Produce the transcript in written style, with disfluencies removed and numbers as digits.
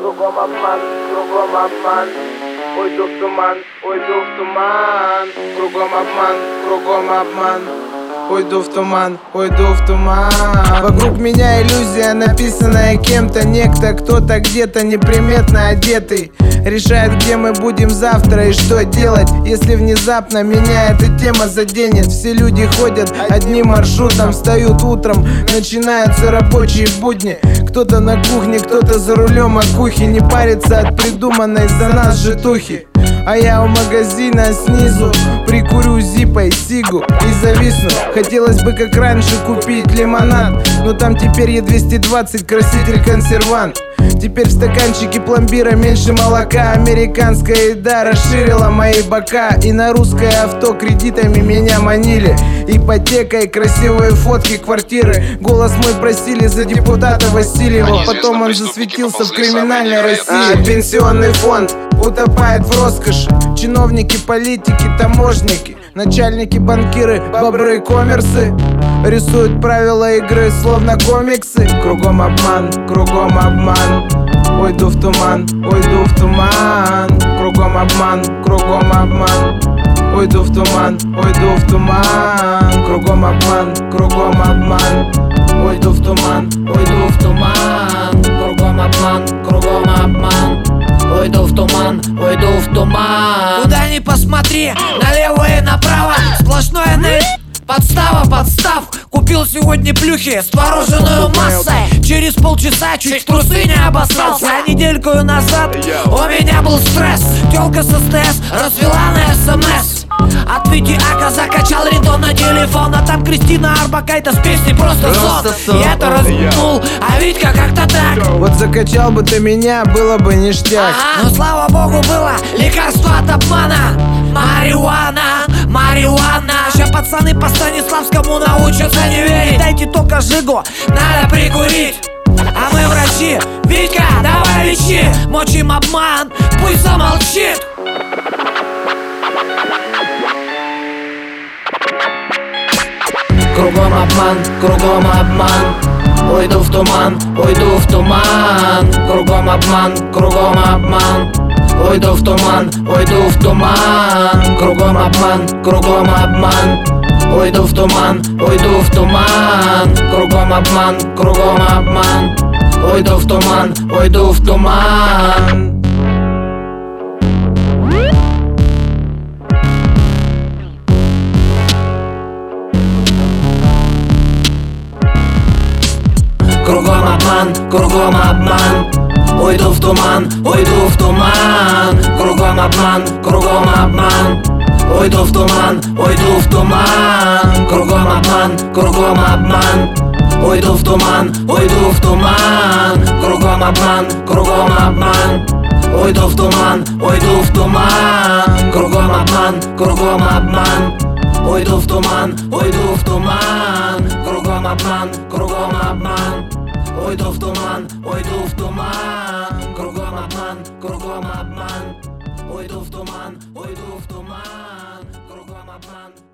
кругом обман. Уйду в туман, уйду в туман. Кругом обман. Уйду в туман, уйду в туман. Вокруг меня иллюзия, написанная кем-то. Некто, кто-то где-то неприметно одетый решает, где мы будем завтра и что делать, если внезапно меня эта тема заденет. Все люди ходят одним маршрутом, встают утром, начинаются рабочие будни. Кто-то на кухне, кто-то за рулем окухи, не парится от придуманной за нас житухи. А я у магазина снизу прикурю зипой сигу и зависну. Хотелось бы как раньше купить лимонад, но там теперь Е220, краситель, консервант. Теперь в стаканчике пломбира меньше молока. Американская еда расширила мои бока. И на русское авто кредитами меня манили. Ипотекой, красивые фотки квартиры. Голос мой просили за депутата Васильева. Потом он засветился в криминальной России. Пенсионный фонд утопает в роскоши. Чиновники, политики, таможники, начальники, банкиры, бобры, коммерсы рисуют правила игры, словно комиксы. Кругом обман, кругом обман. Уйду в туман, уйду в туман. Кругом обман, кругом обман. Уйду в туман, уйду в туман. Кругом обман, кругом обман. Уйду в туман, уйду в туман. Кругом обман, кругом обман. Уйду в туман, уйду в туман. Куда ни посмотри, налево и направо сплошное подстава, подстав. Купил сегодня плюхи с твороженую массой. Через полчаса чуть в трусы не обоссался. А недельку назад у меня был стресс. Тёлка с СТС развела на СМС. От Витиака закачал рингтон на телефон. А там Кристина Орбакайте с песней «Просто сон». Я это размутнул, а Витька как-то так. Вот закачал бы ты меня, было бы ништяк. Но слава богу было лекарство от обмана. Марихуана, марихуана. Сейчас пацаны по Станиславскому научатся не верить. Дайте только жигу, надо прикурить. А мы врачи, Витька, давай лечи. Мочим обман, пусть замолчит. Кругом обман, кругом обман. Уйду в туман, уйду в туман. Кругом обман, кругом обман. Уйду в туман, уйду в туман. Кругом обман, кругом обман. Уйду в туман, уйду в туман. Кругом обман, кругом обман. Уйду в туман, уйду в туман. Кругом обман, кругом обман. Уйду в туман, уйду в туман. Кругом обман, кругом обман. Уйду в туман, уйду в туман. Кругом обман, кругом обман. Уйду в туман, уйду в туман. Кругом обман, кругом обман. Уйду в туман, уйду в туман. Кругом обман, кругом обман. Уйду в туман, уйду в туман. Кругом обман, кругом обман. Уйду в туман, уйду в туман. Кругом обман, кругом обман. Уйду в туман, уйду в туман. Кругом обман.